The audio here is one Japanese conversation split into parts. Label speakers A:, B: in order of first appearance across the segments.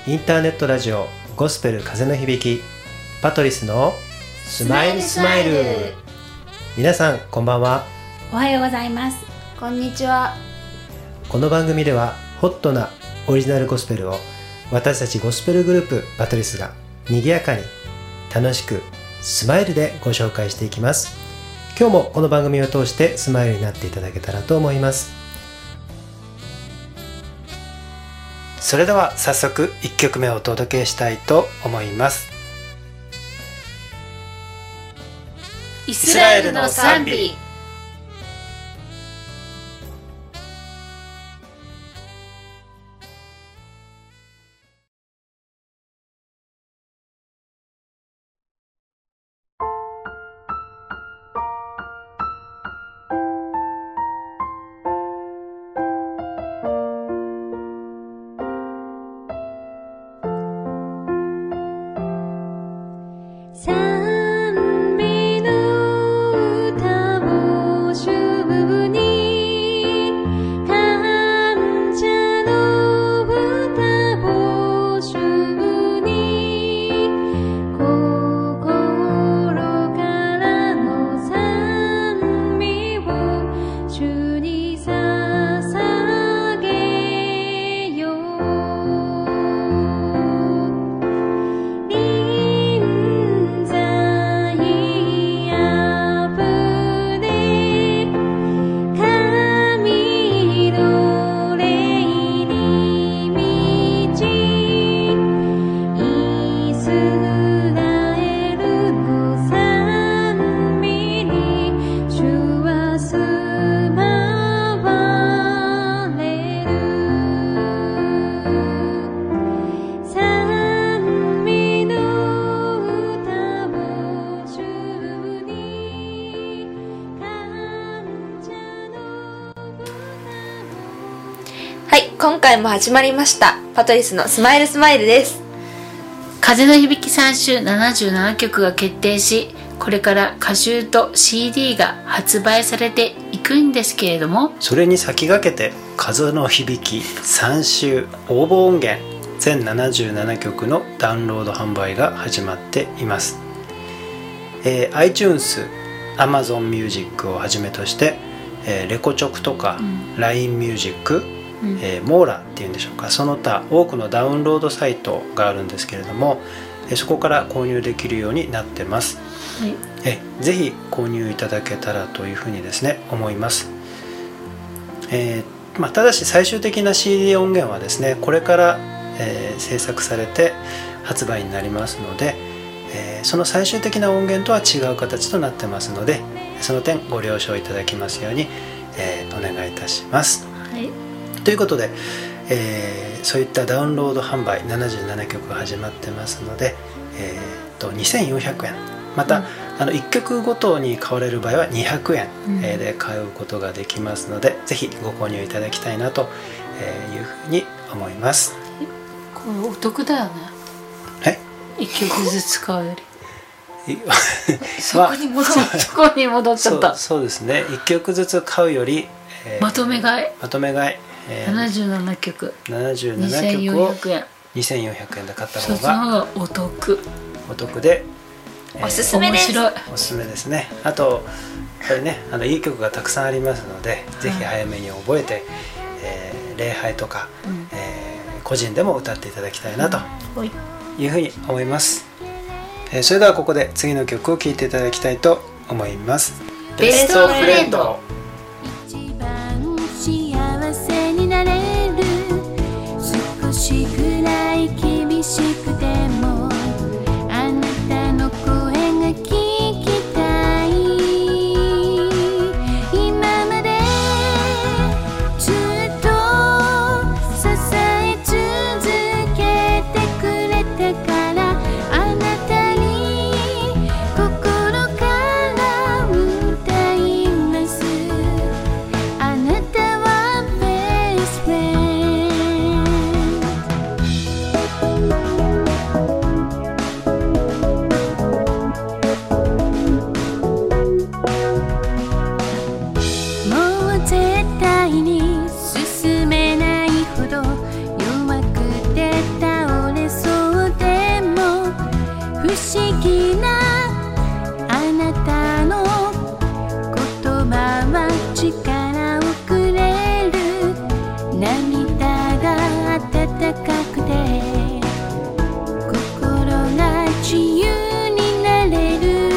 A: インターネットラジオゴスペル風の響き、パトリスのスマイルスマイル。皆さんこんばんは。
B: おはようございます。
C: こんにちは。
A: この番組ではホットなオリジナルゴスペルを私たちゴスペルグループパトリスが賑やかに楽しくスマイルでご紹介していきます。今日もこの番組を通してスマイルになっていただけたらと思います。それでは早速1曲目をお届けしたいと思います。
C: イスラエルの賛美。今回も始まりましたパトリスのスマイルスマイルです。
B: 風の響き3週77曲が決定し、これから歌集と CD が発売されていくんですけれども、
A: それに先駆けて風の響き3週応募音源全77曲のダウンロード販売が始まっています。iTunes、Amazon Music をはじめとして、レコチョクとか、LINE ミュージック、モーラっていうんでしょうか、その他多くのダウンロードサイトがあるんですけれども、そこから購入できるようになってます。ぜひ購入いただけたらというふうにですね思います。ただし最終的な CD 音源はですねこれから、制作されて発売になりますので、その最終的な音源とは違う形となってますので、その点ご了承いただきますように、お願いいたします。ということで、そういったダウンロード販売77曲が始まってますので、2400円、また、1曲ごとに買われる場合は200円、で買うことができますので、ぜひご購入いただきたいなというふうに思います。
B: これお得だよね。1曲ずつ買うよりそこに戻っちゃった。
A: そうですね、1曲ずつ買うより、
B: まとめ買い、
A: 77曲を2400円で買った方が
B: お得
A: で、
B: おすすめです。
A: おすすめですね。あとこれね、いい曲がたくさんありますので、ぜひ早めに覚えて、礼拝とか、個人でも歌っていただきたいなというふうに思います。それではここで次の曲を聴いていただきたいと思います。
C: ベストフレンド。少しくらい厳しくてもあなたの声が聞きたい。今までずっと支え続けてくれたから、あなたに心から歌います。 思議なあなたの言葉は力をくれる。涙が温かくて心が自由になれる。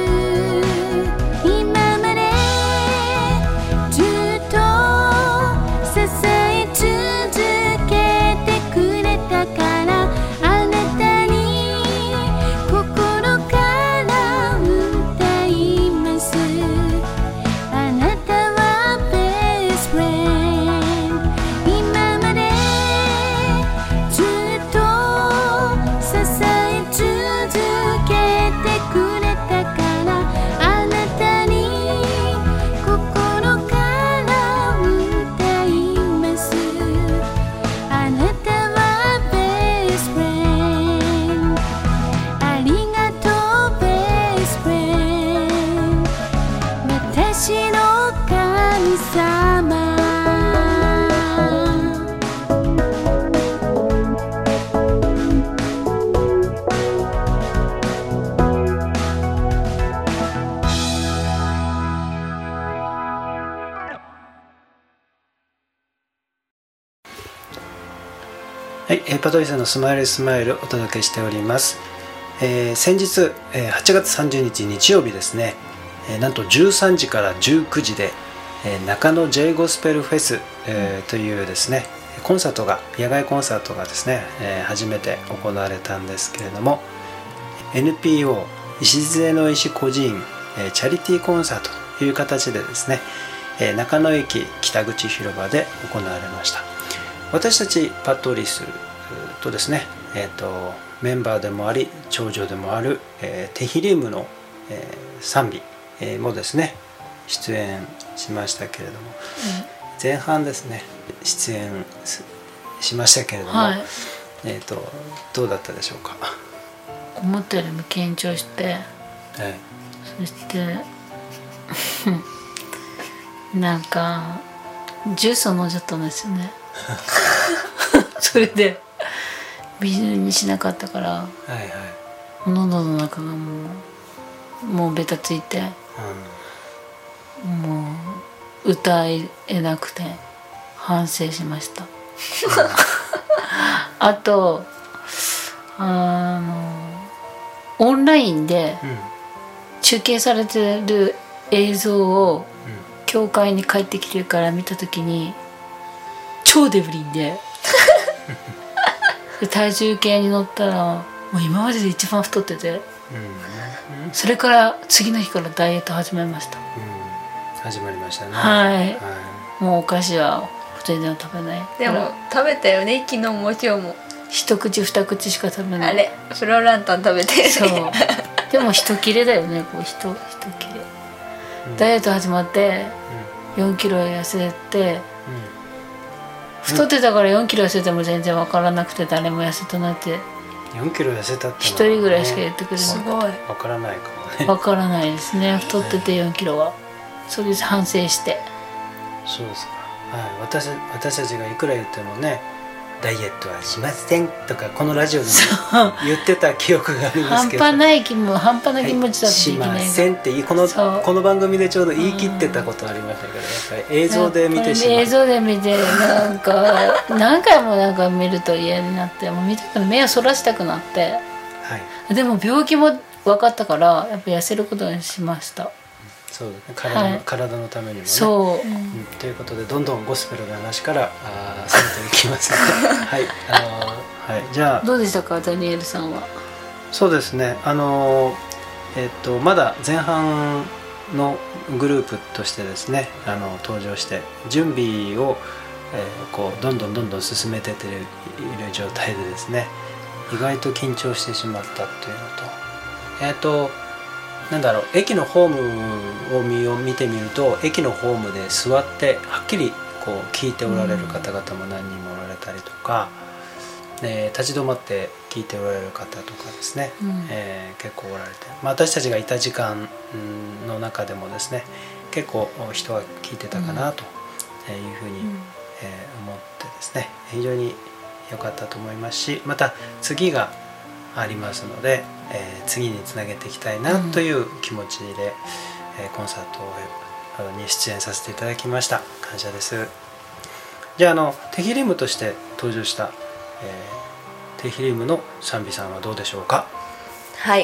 C: 今までずっと支え続けてくれたから、あなたに心から歌います。あなたは best friend。 今までずっと支え続けてくれたから、あなたに心から歌います。あなたは best friend。 ありがとう best friend。 私の神様。
A: はい、パトリサのスマイルスマイルお届けしております。先日、8月30日日曜日ですね、なんと13時から19時で、中野 J ゴスペルフェス、というですねコンサートが、野外コンサートがですね、初めて行われたんですけれども、 NPO 礎の石孤児院、チャリティーコンサートという形でですね、中野駅北口広場で行われました。私たちパトリスとですね、メンバーでもあり長女でもある、テヒリウムの、賛美、もですね出演しましたけれども、前半ですね出演しましたけれども、
B: はい、
A: どうだったでしょうか。
B: 思ったよりも緊張して、そしてなんかジュースを飲んじゃったんですよねそれで水にしなかったから、喉の中がもうベタついて、もう歌えなくて反省しましたあとオンラインで中継されてる映像を教会に帰ってきてるから見た時に超デブリンで体重計に乗ったらもう今までで一番太ってて、それから次の日からダイエット始めました。
A: 始まりましたね。
B: はい、もうお菓子は全然食べない。
D: でも食べたよね、昨日も今日も。
B: 一口二口しか食べない。
D: あれフロランタン食べてるね。
B: そうでも一切れだよね、こう一切れ、ダイエット始まって4キロ痩せて、太ってたから4キロ痩せても全然分からなくて、誰も痩せとなって
A: 4キロ痩せたって
B: 一人ぐらいしか言ってくれない。
D: すごい
A: 分からないかもね。
B: 分からないですね、太ってて4キロは。それで反省して。
A: そうですか。私たちがいくら言ってもね、ダイエットはしませんとかこのラジオでも言ってた記憶がありますけど、
B: 半端な気持ちだとできない、
A: しませんってこの番組でちょうど言い切ってたことありましたけど、やっぱり映像で見てしまう。
B: 映像で見てなんか何回も見ると嫌になって、もう見たく目をそらしたくなって、でも病気も分かったからやっぱ痩せることにしました。
A: そうですね、体のためにもね。
B: そう、
A: ということでどんどんゴスペルの話から進めていきますはい、じゃあ
B: どうでしたか、ダニエルさんは。
A: そうですね、まだ前半のグループとしてですね登場して準備を、こうどんどん進めている状態でですね、意外と緊張してしまったっていうのと、駅のホームを見てみると、駅のホームで座ってはっきりこう聞いておられる方々も何人もおられたりとか、立ち止まって聞いておられる方とかですね、結構おられて、私たちがいた時間の中でもですね、結構人は聞いてたかなというふうに思ってですね、非常に良かったと思いますし、また次がありますので、 次につなげていきたいなという気持ちで、コンサートに出演させていただきました。感謝です。じゃあテヒリムとして登場した、テヒリムの賛美さんはどうでしょうか。
D: はい、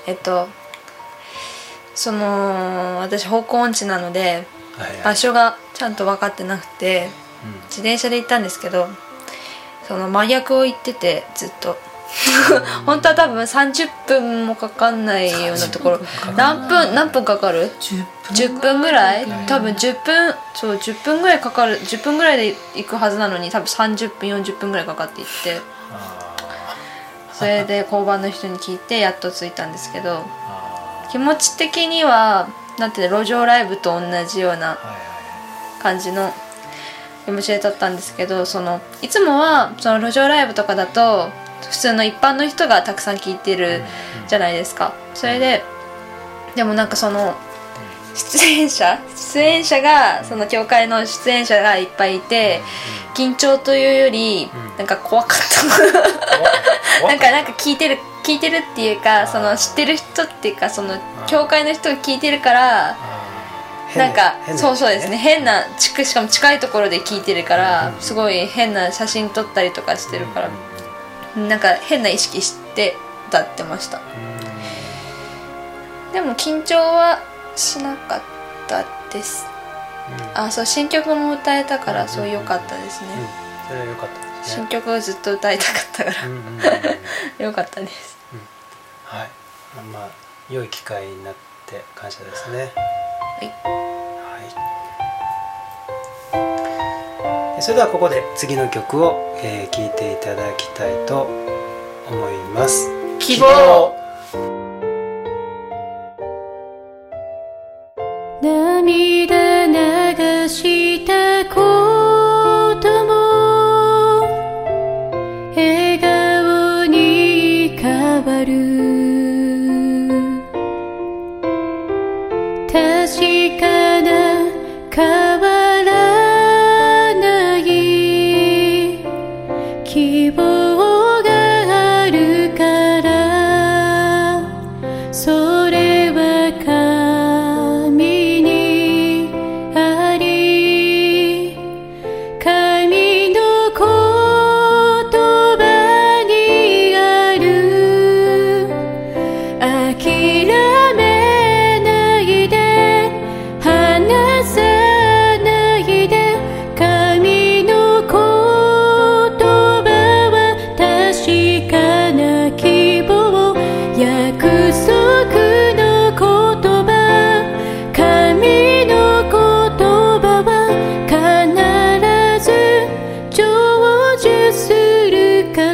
D: 私方向音痴なので、場所がちゃんと分かってなくて、自転車で行ったんですけど、その真逆を行っててずっと本当は多分30分もかかんないようなところ、何分かかる？10分ぐらい、多分10分ぐらいかかる、10分ぐらいで行くはずなのに多分30分40分ぐらいかかって行って、それで交番の人に聞いてやっと着いたんですけど、気持ち的にはなんて路上ライブと同じような感じの気持ちで立ったんですけど、いつもはその路上ライブとかだと普通の一般の人がたくさん聞いてるじゃないですか。それででもなんか出演者がその教会の出演者がいっぱいいて、緊張というよりなんか怖かったなんか聞いてるっていうか、知ってる人っていうか、教会の人が聞いてるから、なんかそうですね、変なしかも近いところで聞いてるから、すごい変な写真撮ったりとかしてるから、なんか変な意識して歌ってました。でも緊張はしなかったです。そう、新曲も歌えたから、そう良かったですね。
A: それは良かったですね。
D: 新曲をずっと歌いたかったから良かったです。
A: はい、良い機会になって感謝ですね。それではここで次の曲を聴いていただきたいと思います。
D: 希望。
C: 涙流したことも笑顔に変わる、確かな変わらない希望があるから、それは神にあり、神の言葉にある、諦めないで離さないで、神の言葉は確かな希望、約束の言葉、神の言葉は必ず成就するから。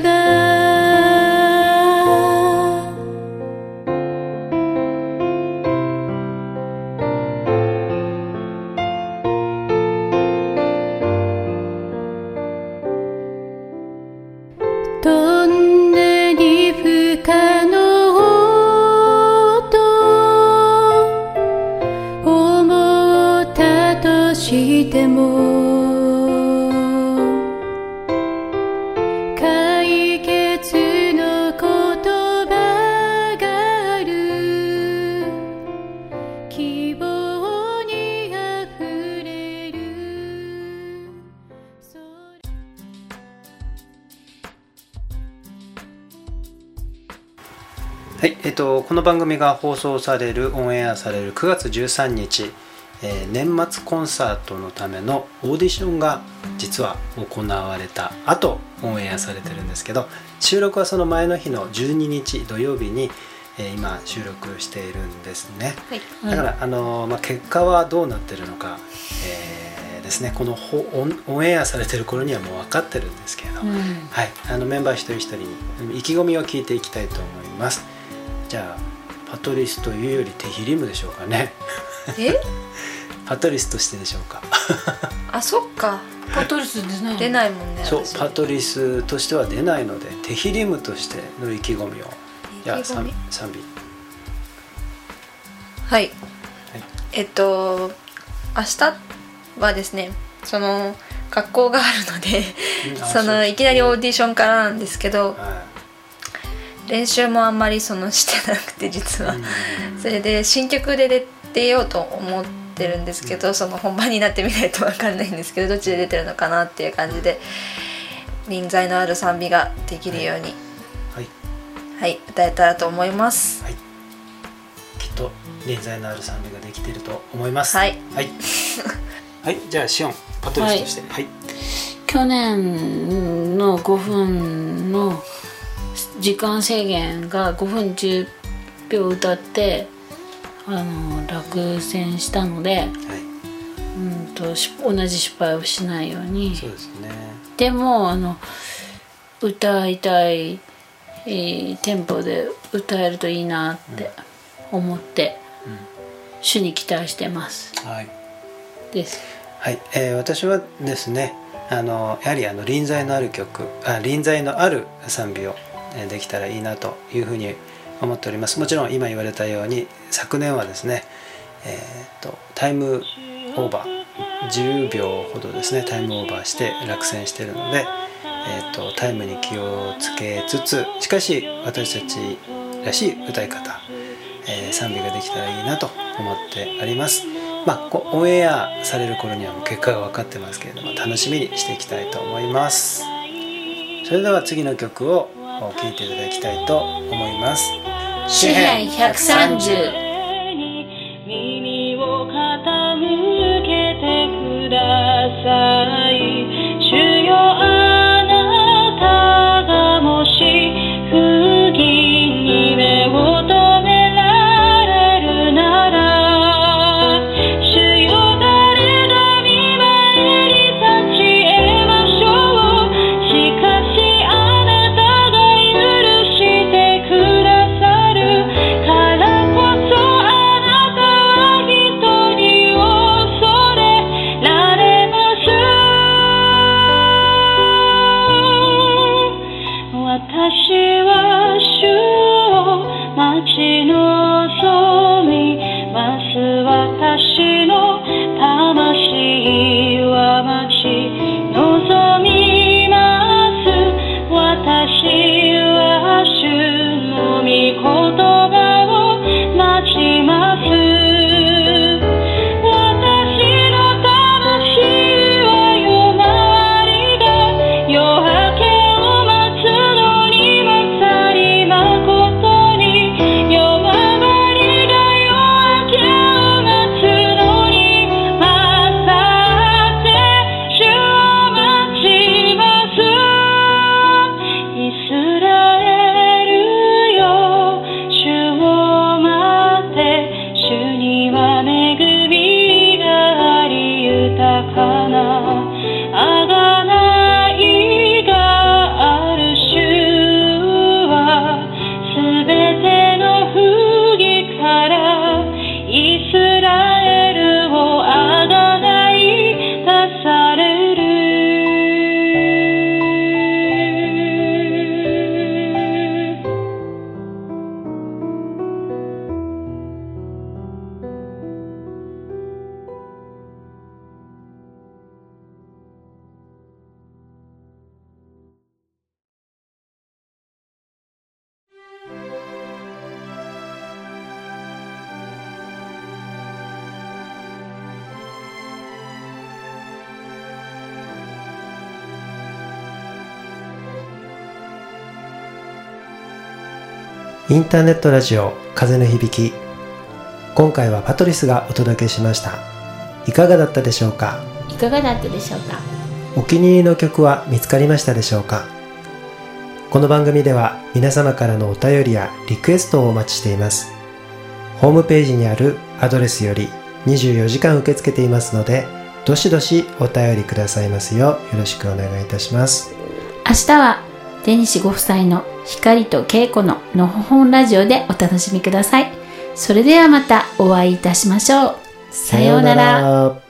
C: どんなに不可能と思ったとしても、解決の言葉がある、希望にあふれる。
A: はい、この番組が放送される、オンエアされる9月13日、年末コンサートのためのオーディションが実は行われた後オンエアされてるんですけど、収録はその前の日の12日土曜日に、今収録しているんですね。だから結果はどうなってるのか、ですね、このオンエアされてる頃にはもう分かってるんですけど、はい、メンバー一人一人に意気込みを聞いていきたいと思います。じゃあパトリスというよりテヒリムでしょうかね。パトリスとしてでしょうか。
D: あ、そっか、
B: パトリス
D: 出ないもんね。
A: そう、パトリスとしては出ないので、テヒリムとしての意気込みを、じゃあ賛美。
D: はい、明日はですね、その学校があるのでいきなりオーディションからなんですけど、 練習もあんまりしてなくて実は、それで新曲で出ようと思ってるんですけど、本番になってみないと分かんないんですけど、どっちで出てるのかなっていう感じで、臨在のある賛美ができるように、はい、歌えたらと思います。
A: はい、きっと臨在のある賛美ができていると思います。
D: はい、
A: はいはい、じゃあシオン、パトリスとして、はい、
B: 去年の5分の時間制限が5分10秒歌って落選したので、はい、同じ失敗をしないように。
A: そうですね。
B: でも歌いたい、テンポで歌えるといいなって思って、主に期待してます。
A: はい。
B: です。
A: はい、私はですね、やはり臨在のある曲、臨在のある賛美をできたらいいなというふうに思っております。もちろん今言われたように昨年はですね、タイムオーバー10秒ほどですね、タイムオーバーして落選しているので、タイムに気をつけつつ、しかし私たちらしい歌い方、賛美ができたらいいなと思っております。オンエアされる頃にはもう結果が分かってますけれども、楽しみにしていきたいと思います。それでは次の曲を聴いていただきたいと思います。
B: 詩編130。
C: 耳を傾けてください。主よ、あなたがもし不義に目を留められるなら、私の魂は待ち望みます。私は主の御言葉を待ちます。私の魂は夜回りが夜明けを待つのに勝り誠に、夜回りが夜明けを待つのに勝って主を待ちます。イスラエルよ、主を待って、主には恵みがあり豊かな贖いがある。主はすべての不義からイスラエルを贖い出される。
A: インターネットラジオ風の響き、今回はパトリスがお届けしました。いかがだったでしょうか。
B: いかがだったでしょうか。
A: お気に入りの曲は見つかりましたでしょうか。この番組では皆様からのお便りやリクエストをお待ちしています。ホームページにあるアドレスより24時間受け付けていますので、どしどしお便りくださいますようよろしくお願いいたします。
B: 明日はデニシご夫妻の光と稽古ののほほんラジオでお楽しみください。それではまたお会いいたしましょう。さようなら。